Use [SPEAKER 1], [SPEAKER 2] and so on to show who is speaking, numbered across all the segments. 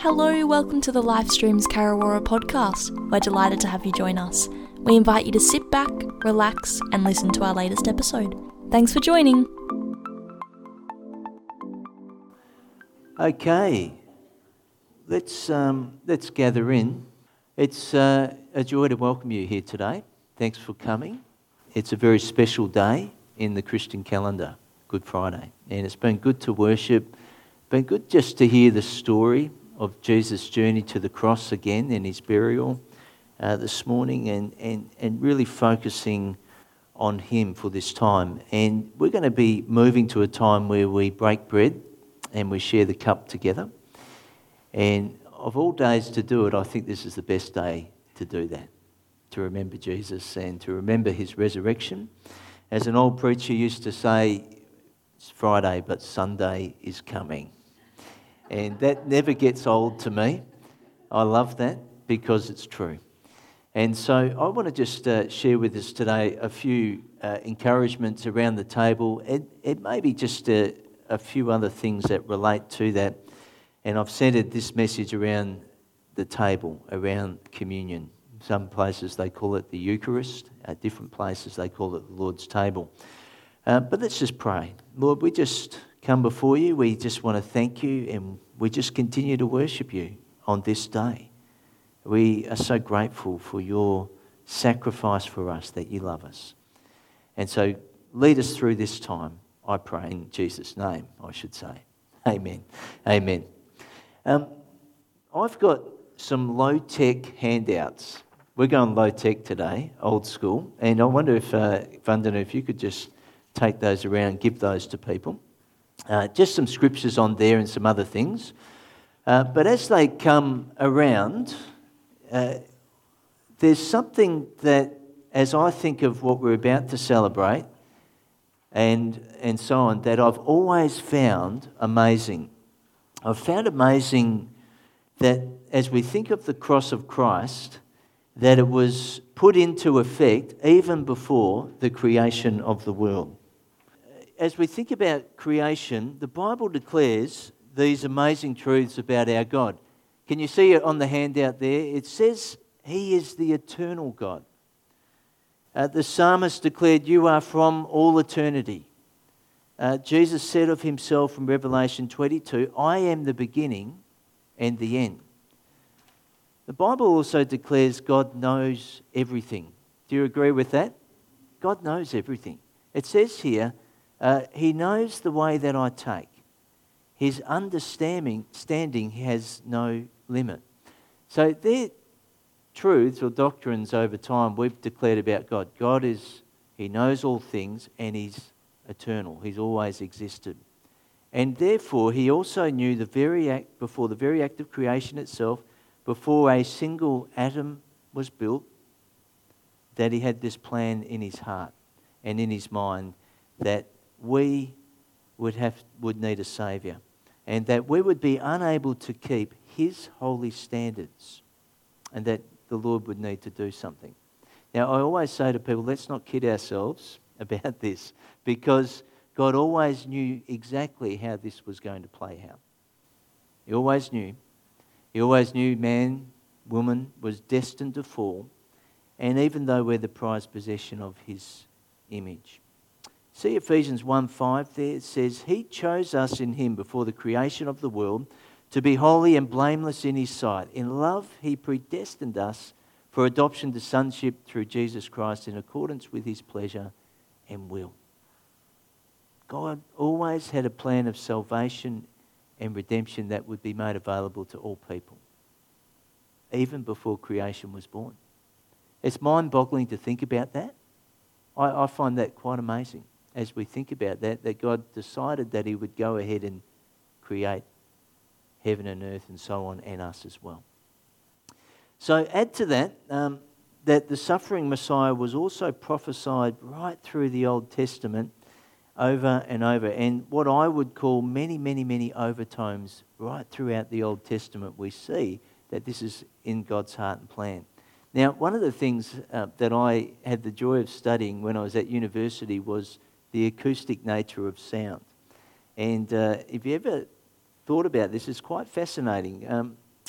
[SPEAKER 1] Hello, welcome to the Livestreams Karawara podcast. We're delighted to have you join us. We invite you to sit back, relax, and listen to our latest episode. Thanks for joining.
[SPEAKER 2] Okay, let's gather in. It's a joy to welcome you here today. Thanks for coming. It's a very special day in the Christian calendar, Good Friday, and it's been good to worship. Been good just to hear the story of Jesus' journey to the cross again and his burial this morning, and really focusing on him for this time. And we're going to be moving to a time where we break bread and we share the cup together. And of all days to do it, I think this is the best day to do that, to remember Jesus and to remember his resurrection. As an old preacher used to say, it's Friday, but Sunday is coming. And that never gets old to me. I love that because it's true. And so I want to just share with us today a few encouragements around the table. It may be just a few other things that relate to that. And I've centered this message around the table, around communion. Some places they call it the Eucharist. At different places they call it the Lord's table. But let's just pray. Lord, we just come before you. We just want to thank you, and we just continue to worship you on this day. We are so grateful for your sacrifice for us, that you love us. And so lead us through this time, I pray, in Jesus' name, I should say. Amen. Amen. I've got some low-tech handouts. We're going low-tech today, old school. And I wonder if, Vandana, if you could just take those around, give those to people. Just some scriptures on there and some other things. But as they come around, there's something that, as I think of what we're about to celebrate and so on, that I've always found amazing. I've found amazing that as we think of the cross of Christ, that it was put into effect even before the creation of the world. As we think about creation, the Bible declares these amazing truths about our God. Can you see it on the handout there? It says he is the eternal God. The psalmist declared, "You are from all eternity." Jesus said of himself in Revelation 22, "I am the beginning and the end." The Bible also declares God knows everything. Do you agree with that? God knows everything. It says here, he knows the way that I take. His understanding has no limit. So they're truths or doctrines over time we've declared about God. He knows all things, and he's eternal. He's always existed. And therefore, he also knew before the very act of creation itself, before a single atom was built, that he had this plan in his heart and in his mind that we would need a Saviour, and that we would be unable to keep his holy standards, and that the Lord would need to do something. Now, I always say to people, let's not kid ourselves about this, because God always knew exactly how this was going to play out. He always knew. He always knew man, woman was destined to fall, and even though we're the prized possession of his image. See Ephesians 1:5 there, it says, "He chose us in him before the creation of the world to be holy and blameless in his sight. In love, he predestined us for adoption to sonship through Jesus Christ in accordance with his pleasure and will." God always had a plan of salvation and redemption that would be made available to all people, even before creation was born. It's mind-boggling to think about that. I find that quite amazing as we think about that God decided that he would go ahead and create heaven and earth and so on, and us as well. So add to that, that the suffering Messiah was also prophesied right through the Old Testament over and over. And what I would call many, many, many overtones right throughout the Old Testament, we see that this is in God's heart and plan. Now, one of the things that I had the joy of studying when I was at university was the acoustic nature of sound. And if you ever thought about this, it's quite fascinating.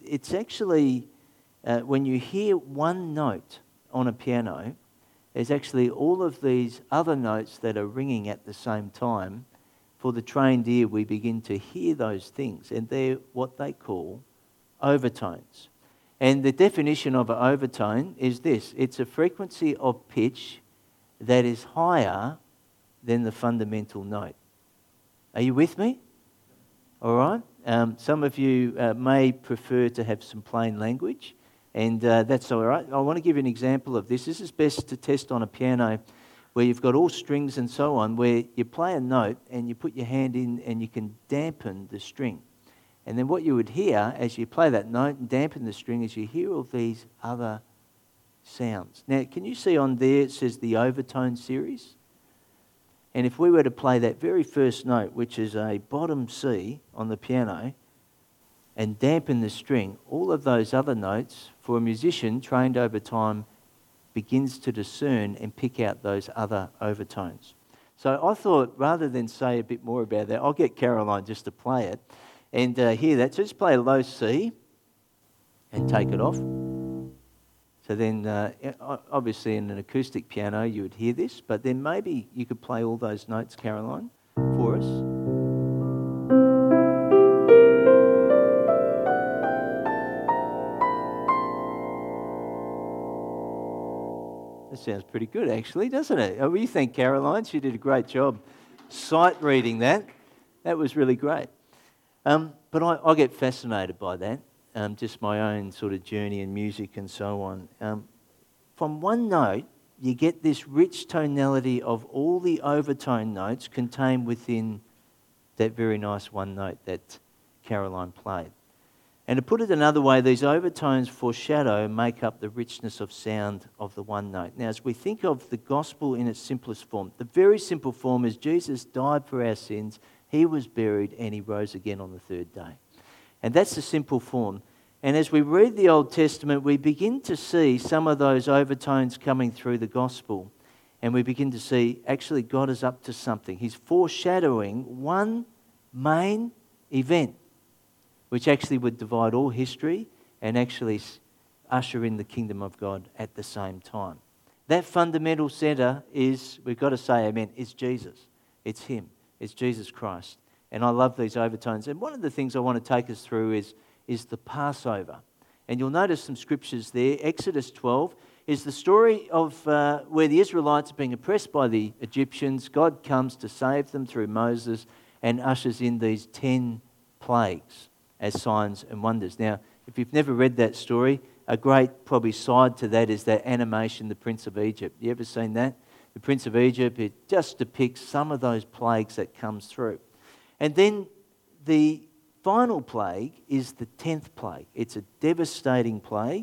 [SPEAKER 2] it's actually, when you hear one note on a piano, there's actually all of these other notes that are ringing at the same time. For the trained ear, we begin to hear those things, and they're what they call overtones. And the definition of an overtone is this: it's a frequency of pitch that is higher than the fundamental note. Are you with me? All right. Some of you may prefer to have some plain language, and that's all right. I want to give you an example of this. This is best to test on a piano where you've got all strings and so on, where you play a note and you put your hand in and you can dampen the string. And then what you would hear as you play that note and dampen the string is you hear all these other sounds. Now, can you see on there it says the overtone series? And if we were to play that very first note, which is a bottom C on the piano, and dampen the string, all of those other notes, for a musician trained over time, begins to discern and pick out those other overtones. So I thought, rather than say a bit more about that, I'll get Caroline just to play it and hear that. So just play a low C and take it off. So then, obviously in an acoustic piano you would hear this, but then maybe you could play all those notes, Caroline, for us. That sounds pretty good, actually, doesn't it? Oh, you thank Caroline. She did a great job sight reading that. That was really great. But I get fascinated by that, just my own sort of journey in music and so on. From one note, you get this rich tonality of all the overtone notes contained within that very nice one note that Caroline played. And to put it another way, these overtones foreshadow, make up the richness of sound of the one note. Now, as we think of the gospel in its simplest form, the very simple form is Jesus died for our sins, he was buried, and he rose again on the third day. And that's the simple form. And as we read the Old Testament, we begin to see some of those overtones coming through the gospel. And we begin to see, actually, God is up to something. He's foreshadowing one main event, which actually would divide all history and actually usher in the kingdom of God at the same time. That fundamental centre is, we've got to say amen, it's Jesus. It's him. It's Jesus Christ. And I love these overtones. And one of the things I want to take us through is the Passover. And you'll notice some scriptures there. Exodus 12 is the story of where the Israelites are being oppressed by the Egyptians. God comes to save them through Moses and ushers in these 10 plagues as signs and wonders. Now, if you've never read that story, a great probably side to that is that animation, The Prince of Egypt. You ever seen that? The Prince of Egypt, it just depicts some of those plagues that comes through. And then the final plague is the 10th plague. It's a devastating plague.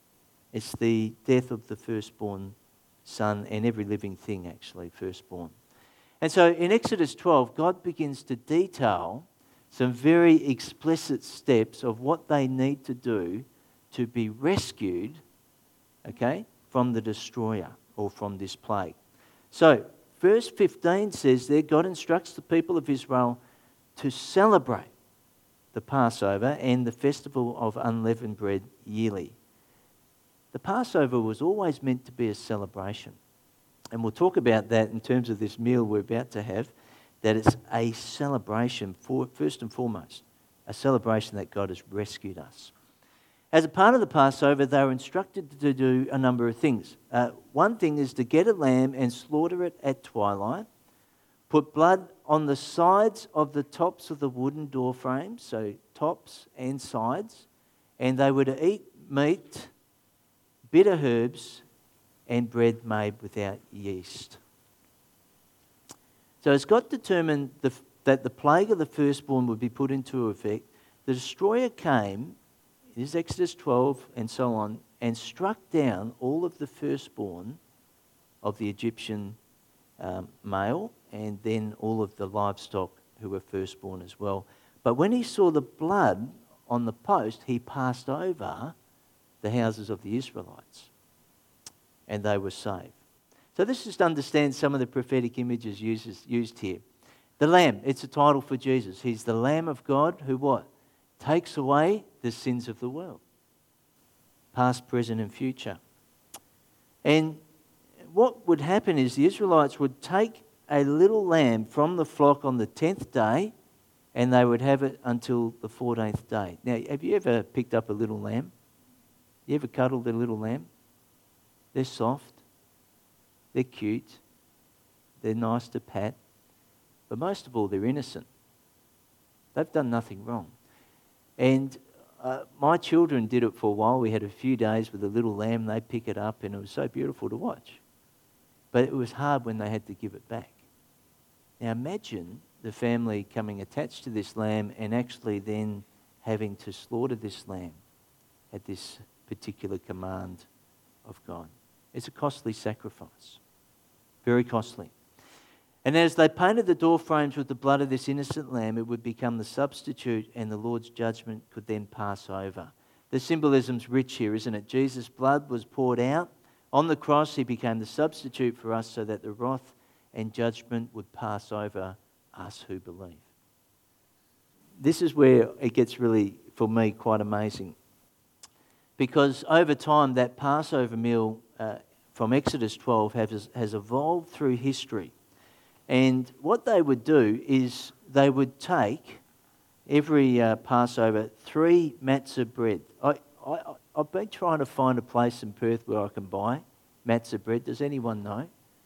[SPEAKER 2] It's the death of the firstborn son and every living thing, actually, firstborn. And so in Exodus 12, God begins to detail some very explicit steps of what they need to do to be rescued, okay, from the destroyer or from this plague. So, verse 15 says there, God instructs the people of Israel to celebrate the Passover and the festival of unleavened bread yearly. The Passover was always meant to be a celebration. And we'll talk about that in terms of this meal we're about to have, that it's a celebration, first and foremost, a celebration that God has rescued us. As a part of the Passover, they were instructed to do a number of things. One thing is to get a lamb and slaughter it at twilight, put blood on the sides of the tops of the wooden door frames, so tops and sides, and they were to eat meat, bitter herbs, and bread made without yeast. So as God determined that the plague of the firstborn would be put into effect, the destroyer came, it is Exodus 12 and so on, and struck down all of the firstborn of the Egyptian male and then all of the livestock who were firstborn as well. But when he saw the blood on the post, he passed over the houses of the Israelites and they were saved. So this is to understand some of the prophetic images used here. The Lamb, it's a title for Jesus. He's the Lamb of God who what? Takes away the sins of the world, past, present and future. And what would happen is the Israelites would take a little lamb from the flock on the 10th day and they would have it until the 14th day. Now, have you ever picked up a little lamb? You ever cuddled a little lamb? They're soft, they're cute, they're nice to pat, but most of all, they're innocent. They've done nothing wrong. And my children did it for a while. We had a few days with a little lamb. They'd pick it up and it was so beautiful to watch. But it was hard when they had to give it back. Now imagine the family coming attached to this lamb and actually then having to slaughter this lamb at this particular command of God. It's a costly sacrifice. Very costly. And as they painted the door frames with the blood of this innocent lamb, it would become the substitute and the Lord's judgment could then pass over. The symbolism's rich here, isn't it? Jesus' blood was poured out. On the cross, he became the substitute for us so that the wrath and judgment would pass over us who believe. This is where it gets really, for me, quite amazing. Because over time, that Passover meal from Exodus 12 has evolved through history. And what they would do is they would take every Passover 3 matzah bread. I've been trying to find a place in Perth where I can buy matzah bread. Does anyone know?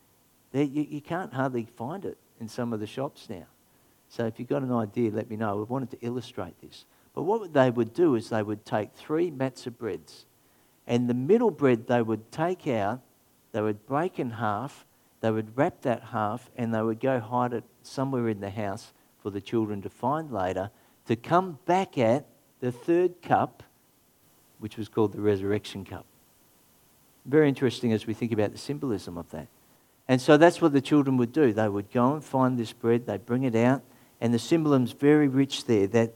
[SPEAKER 2] You can't hardly find it in some of the shops now. So if you've got an idea, let me know. We wanted to illustrate this. But what they would do is they would take 3 matzah breads, and the middle bread they would take out, they would break in half, they would wrap that half, and they would go hide it somewhere in the house for the children to find later, to come back at the 3rd cup, which was called the resurrection cup. Very interesting as we think about the symbolism of that. And so that's what the children would do. They would go and find this bread, they'd bring it out, and the symbolism's very rich there, that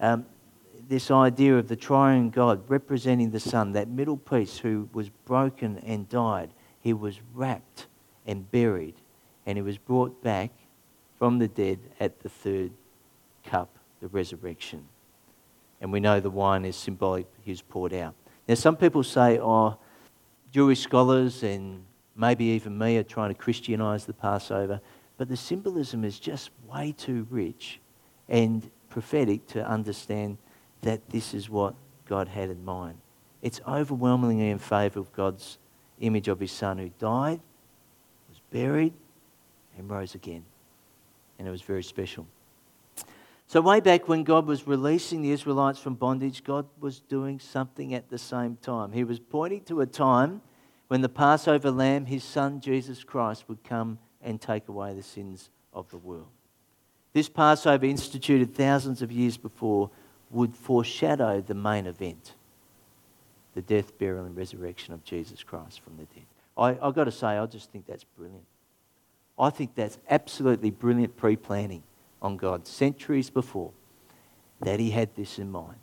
[SPEAKER 2] this idea of the triune God representing the Son, that middle piece who was broken and died, he was wrapped and buried, and he was brought back from the dead at the 3rd cup, the resurrection. And we know the wine is symbolic, he was poured out. Now some people say, Jewish scholars and maybe even me are trying to Christianise the Passover, but the symbolism is just way too rich and prophetic to understand that this is what God had in mind. It's overwhelmingly in favour of God's image of his Son who died, was buried, and rose again. And it was very special. So way back when God was releasing the Israelites from bondage, God was doing something at the same time. He was pointing to a time when the Passover lamb, his Son Jesus Christ, would come and take away the sins of the world. This Passover, instituted thousands of years before, would foreshadow the main event, the death, burial and resurrection of Jesus Christ from the dead. I've got to say, I just think that's brilliant. I think that's absolutely brilliant pre-planning on God, centuries before, that he had this in mind.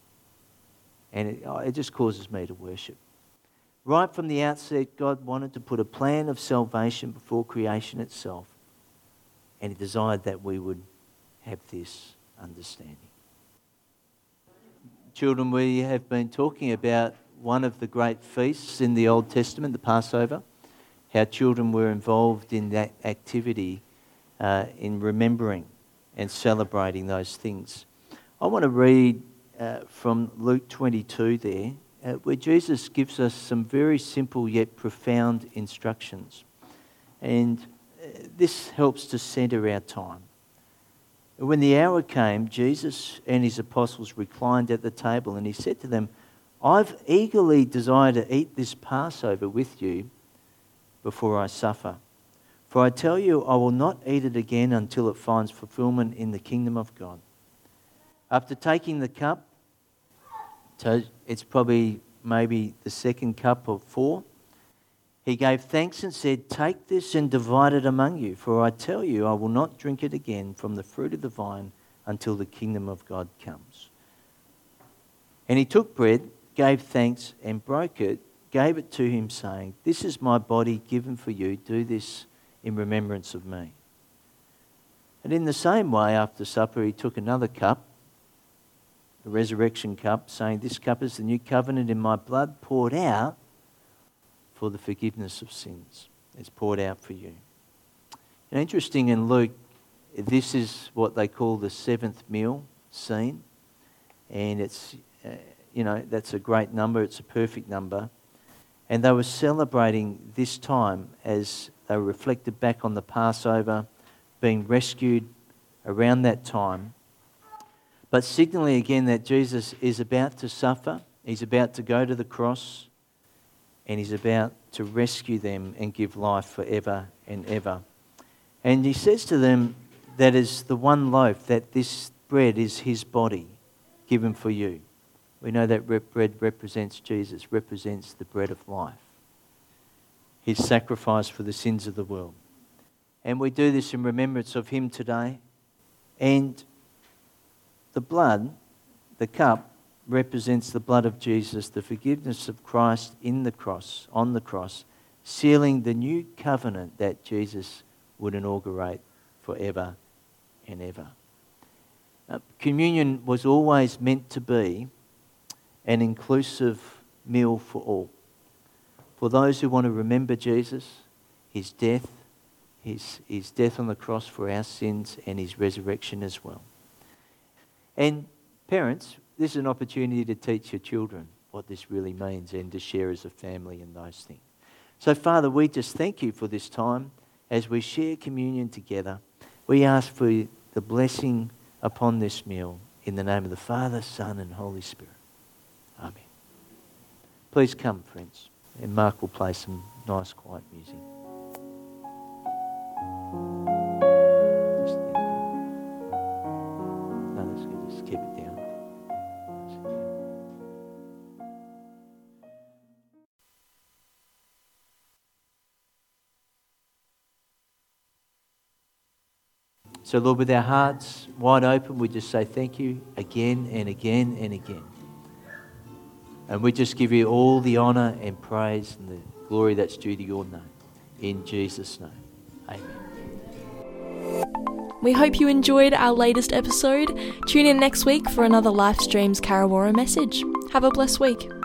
[SPEAKER 2] And it just causes me to worship. Right from the outset, God wanted to put a plan of salvation before creation itself, and he desired that we would have this understanding. Children, we have been talking about one of the great feasts in the Old Testament, the Passover, how children were involved in that activity in remembering and celebrating those things. I want to read from Luke 22 there, where Jesus gives us some very simple yet profound instructions. And this helps to centre our time. When the hour came, Jesus and his apostles reclined at the table, and he said to them, I've eagerly desired to eat this Passover with you before I suffer. For I tell you, I will not eat it again until it finds fulfillment in the kingdom of God. After taking the cup, so it's probably maybe the 2nd cup of 4, he gave thanks and said, take this and divide it among you, for I tell you, I will not drink it again from the fruit of the vine until the kingdom of God comes. And he took bread, gave thanks and broke it, gave it to him, saying, this is my body given for you. Do this in remembrance of me. And in the same way, after supper, he took another cup, the resurrection cup, saying, "This cup is the new covenant in my blood, poured out for the forgiveness of sins." It's poured out for you. And interesting, in Luke, this is what they call the seventh meal scene. And it's, that's a great number. It's a perfect number. And they were celebrating this time as they reflected back on the Passover, being rescued around that time, but signalling again that Jesus is about to suffer, he's about to go to the cross, and he's about to rescue them and give life forever and ever. And he says to them that is the one loaf, that this bread is his body given for you. We know that bread represents Jesus, represents the bread of life, his sacrifice for the sins of the world. And we do this in remembrance of him today. And the blood, the cup, represents the blood of Jesus, the forgiveness of Christ in the cross, on the cross, sealing the new covenant that Jesus would inaugurate forever and ever. Communion was always meant to be an inclusive meal for all. For those who want to remember Jesus, his death on the cross for our sins, and his resurrection as well. And parents, this is an opportunity to teach your children what this really means and to share as a family in those things. So Father, we just thank you for this time as we share communion together. We ask for the blessing upon this meal in the name of the Father, Son and Holy Spirit. Amen. Please come, friends, and Mark will play some nice quiet music. Just keep it down. So Lord, with our hearts wide open, we just say thank you again and again and again. And we just give you all the honour and praise and the glory that's due to your name. In Jesus' name. Amen.
[SPEAKER 1] We hope you enjoyed our latest episode. Tune in next week for another Life Streams Karawara message. Have a blessed week.